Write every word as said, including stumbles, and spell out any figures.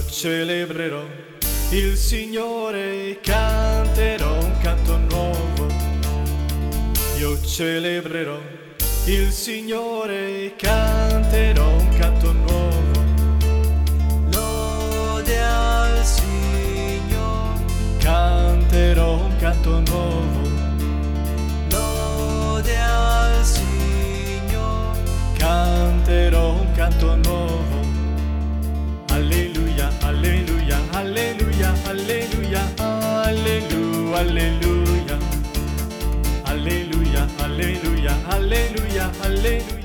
celebrerò il Signore, canterò un canto nuovo. Io celebrerò il Signore, canterò un canto nuovo. Lode al Signore, Canterò un canto nuovo. lode al Signore, Canterò un canto nuovo. Alleluia, alleluia, alleluia, alleluia, alleluia, alleluia. Alleluia, alleluia, alleluia, alleluia.